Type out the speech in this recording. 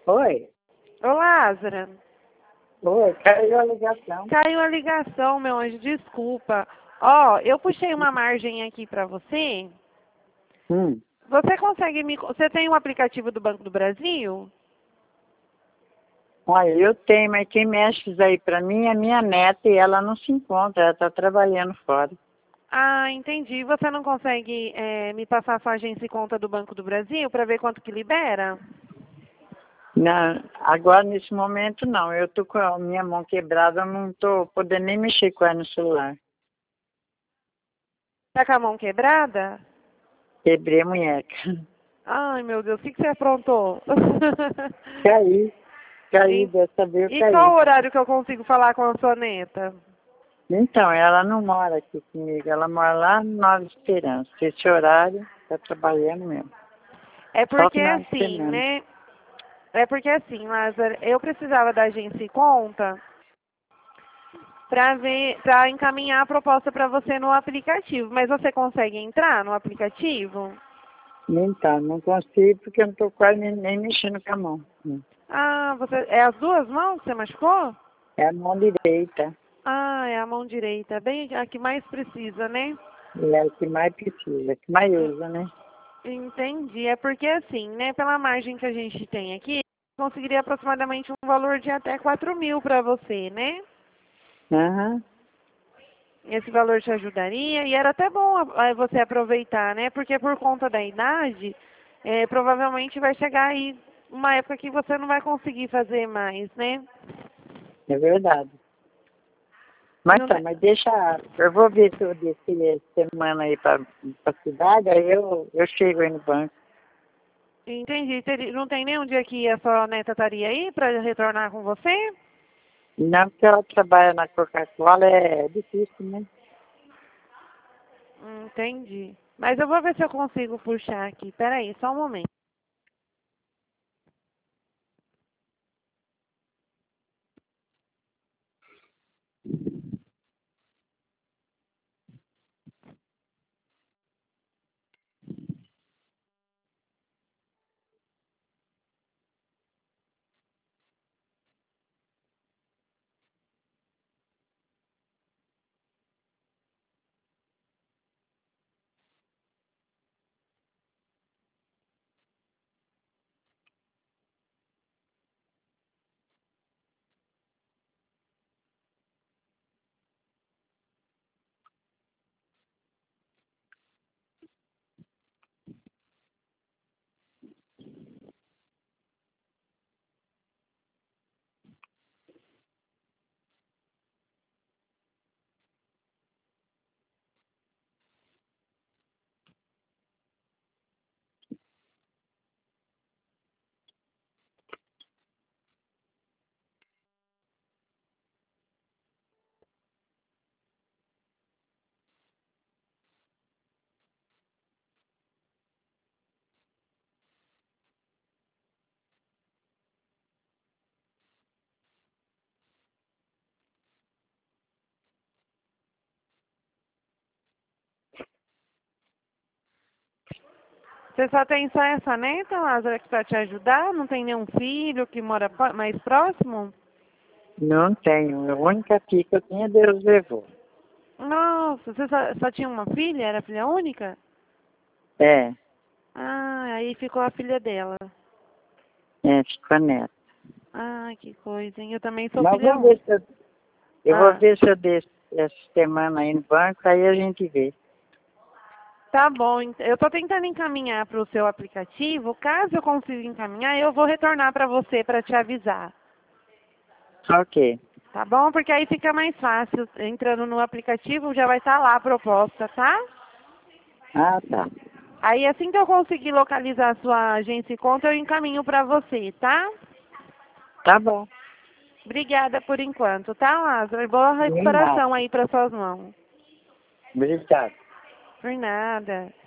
Oi, Ô, Lázara, oi, caiu a ligação. caiu a ligação, meu anjo, desculpa. Ó, eu puxei uma margem aqui pra você. Hum. Você consegue me... Você tem o aplicativo do Banco do Brasil? Olha, eu tenho, mas quem mexe isso aí pra mim é minha neta e ela não se encontra, ela tá trabalhando fora. Ah, entendi. Você não consegue me passar a sua agência e conta do Banco do Brasil pra ver quanto que libera? Não, agora nesse momento não, eu tô com a minha mão quebrada, eu não tô podendo nem mexer com ela no celular. Tá com a mão quebrada? Quebrei a munheca. Ai, meu Deus, o que você aprontou? Caí, caí, E, dessa vez eu e qual caí. o horário que eu consigo falar com a sua neta? Então, ela não mora aqui comigo, ela mora lá no Nova Esperança. Esse horário tá trabalhando mesmo. É Só porque final de assim, semana. né? É porque assim, Lázaro, eu precisava da agência e conta para encaminhar a proposta para você no aplicativo. Mas você consegue entrar no aplicativo? Então, não consigo porque eu não estou quase nem mexendo com a mão. Ah, você é as duas mãos que você machucou? É a mão direita. Ah, é a mão direita, bem a que mais precisa, né? E é o que mais precisa, que mais usa, né? Entendi. É porque assim, né? Pela margem que a gente tem aqui, conseguiria aproximadamente um valor de até 4.000 para você, né? Aham, Esse valor te ajudaria e era até bom você aproveitar, né? Porque por conta da idade, provavelmente vai chegar aí uma época que você não vai conseguir fazer mais, né? é verdade. E Mas não tá, tem... mas deixa. Eu vou ver se eu desci essa semana aí pra cidade, aí eu chego aí no banco. Entendi. Não tem nenhum dia que a sua neta estaria aí para retornar com você? Não, porque ela trabalha na Coca-Cola, é difícil, né? Entendi. Mas eu vou ver se eu consigo puxar aqui. Peraí, só um momento. Você só tem só essa neta, Lázaro, que para te ajudar? Não tem nenhum filho que mora mais próximo? Não tenho. A única filha que eu tinha, Deus levou. Nossa, você só tinha uma filha? Era filha única? É, Ah, aí ficou a filha dela. ficou neta. Ah, que coisa, hein? Eu também sou Mas filha vou ver única. se eu vou Ah, ver se eu desço essa semana aí no banco, aí a gente vê. tá bom. Eu tô tentando encaminhar para o seu aplicativo. Caso eu consiga encaminhar, eu vou retornar para você para te avisar. Ok. Tá bom? Porque aí fica mais fácil. Entrando no aplicativo já vai estar lá a proposta, tá? Ah, tá. Aí assim que eu conseguir localizar a sua agência e conta, eu encaminho para você, tá? Tá bom. Obrigada por enquanto, tá, Lázaro? Boa Nem nada. recuperação aí para suas mãos. Obrigado. Por nada.